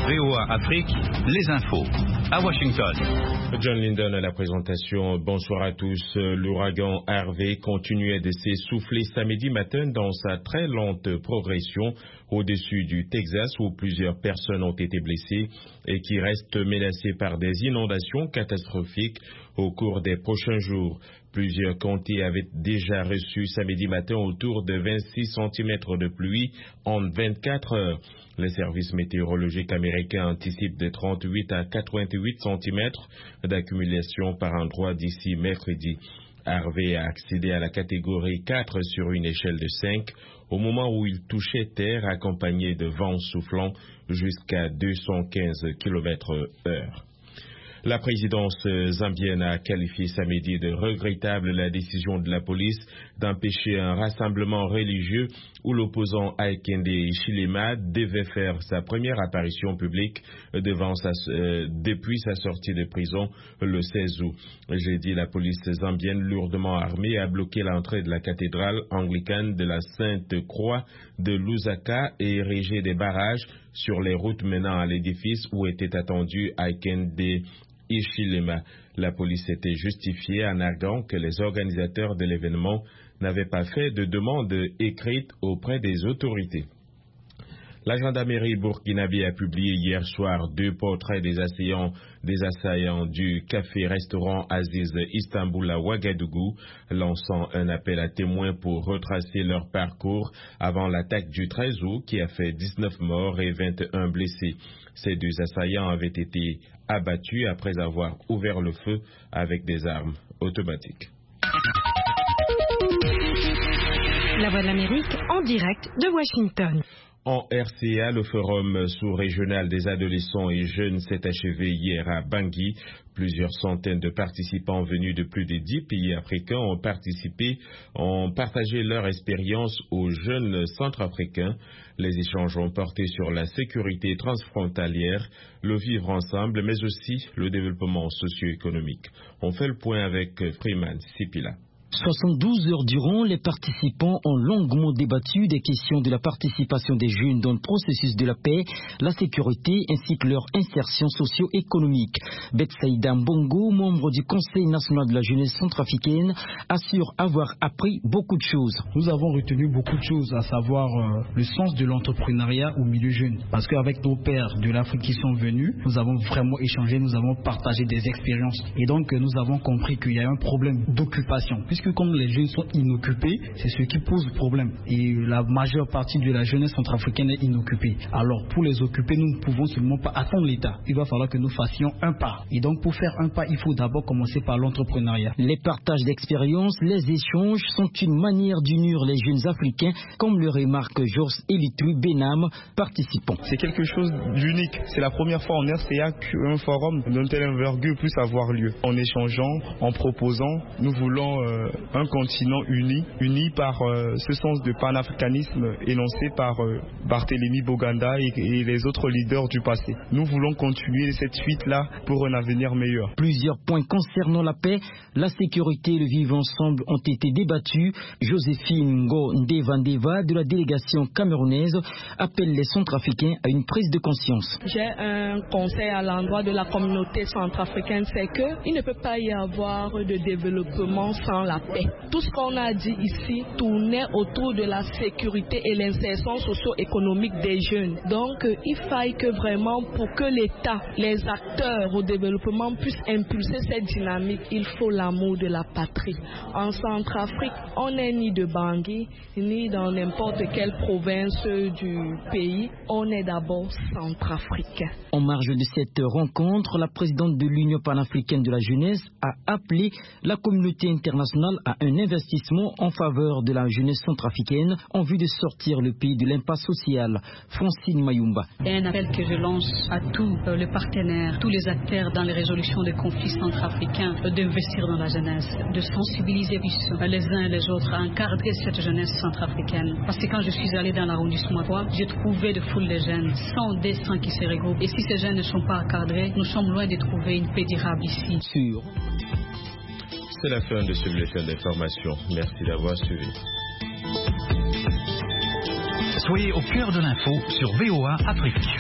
VOA Afrique, les infos. À Washington. John Linden à la présentation. Bonsoir à tous. L'ouragan Harvey continuait de s'essouffler samedi matin dans sa très lente progression au-dessus du Texas où plusieurs personnes ont été blessées et qui restent menacées par des inondations catastrophiques au cours des prochains jours. Plusieurs comtés avaient déjà reçu samedi matin autour de 26 cm de pluie en 24 heures. Les services météorologiques américains anticipent de 38 à 88 cm d'accumulation par endroit d'ici mercredi. Harvey a accédé à la catégorie 4 sur une échelle de 5 au moment où il touchait terre accompagné de vents soufflant jusqu'à 215 km/h. La présidence zambienne a qualifié samedi de regrettable la décision de la police d'empêcher un rassemblement religieux où l'opposant Hakainde Hichilema devait faire sa première apparition publique depuis sa sortie de prison le 16 août. Jeudi, la police zambienne lourdement armée a bloqué l'entrée de la cathédrale anglicane de la Sainte-Croix de Lusaka et érigé des barrages sur les routes menant à l'édifice où était attendu Hakainde Hichilema. La police s'était justifiée en arguant que les organisateurs de l'événement n'avaient pas fait de demande écrite auprès des autorités. La gendarmerie burkinabé a publié hier soir 2 portraits des assaillants du café-restaurant Aziz Istanbul à Ouagadougou, lançant un appel à témoins pour retracer leur parcours avant l'attaque du 13 août qui a fait 19 morts et 21 blessés. Ces 2 assaillants avaient été abattus après avoir ouvert le feu avec des armes automatiques. La Voix de l'Amérique en direct de Washington. En RCA, le forum sous-régional des adolescents et jeunes s'est achevé hier à Bangui. Plusieurs centaines de participants venus de plus de 10 pays africains ont partagé leur expérience aux jeunes centrafricains. Les échanges ont porté sur la sécurité transfrontalière, le vivre ensemble, mais aussi le développement socio-économique. On fait le point avec Freeman Sipila. 72 heures durant, les participants ont longuement débattu des questions de la participation des jeunes dans le processus de la paix, la sécurité ainsi que leur insertion socio-économique. Betsaïda Mbongo, membre du Conseil national de la jeunesse centrafricaine, assure avoir appris beaucoup de choses. Nous avons retenu beaucoup de choses, à savoir le sens de l'entrepreneuriat au milieu jeune. Parce qu'avec nos pères de l'Afrique qui sont venus, nous avons vraiment échangé, nous avons partagé des expériences. Et donc nous avons compris qu'il y a un problème d'occupation. Puisque comme les jeunes sont inoccupés, c'est ce qui pose problème. Et la majeure partie de la jeunesse centrafricaine est inoccupée. Alors pour les occuper, nous ne pouvons seulement pas attendre l'État. Il va falloir que nous fassions un pas. Et donc pour faire un pas, il faut d'abord commencer par l'entrepreneuriat. Les partages d'expériences, les échanges sont une manière d'unir les jeunes africains, comme le remarque Georges Elitou Benam, participant. C'est quelque chose d'unique. C'est la première fois en RCA qu'un forum d'une telle envergure puisse avoir lieu. En échangeant, en proposant, nous voulons un continent uni par ce sens de panafricanisme énoncé par Barthélemy Boganda et les autres leaders du passé. Nous voulons continuer cette suite-là pour un avenir meilleur. Plusieurs points concernant la paix, la sécurité et le vivre ensemble ont été débattus. Joséphine Ngo Ndevandeva de la délégation camerounaise appelle les Centrafricains à une prise de conscience. J'ai un conseil à l'endroit de la communauté centrafricaine, c'est qu'il ne peut pas y avoir de développement sans la paix. Tout ce qu'on a dit ici tournait autour de la sécurité et l'insertion socio-économique des jeunes. Donc, il faille que vraiment pour que l'État, les acteurs au développement puissent impulser cette dynamique, il faut l'amour de la patrie. En Centrafrique, on n'est ni de Bangui, ni dans n'importe quelle province du pays, on est d'abord centrafricain. En marge de cette rencontre, la présidente de l'Union panafricaine de la jeunesse a appelé la communauté internationale à un investissement en faveur de la jeunesse centrafricaine en vue de sortir le pays de l'impasse sociale. Francine Mayumba. Un appel que je lance à tous les partenaires, tous les acteurs dans les résolutions des conflits centrafricains d'investir dans la jeunesse, de sensibiliser les uns et les autres à encadrer cette jeunesse centrafricaine. Parce que quand je suis allé dans l'arrondissement 3, j'ai trouvé de foules de jeunes, sans destin qui se regroupent. Et si ces jeunes ne sont pas encadrés, nous sommes loin de trouver une paix durable ici. C'est la fin de ce bulletin d'information. Merci d'avoir suivi. Soyez au cœur de l'info sur VOA Afrique.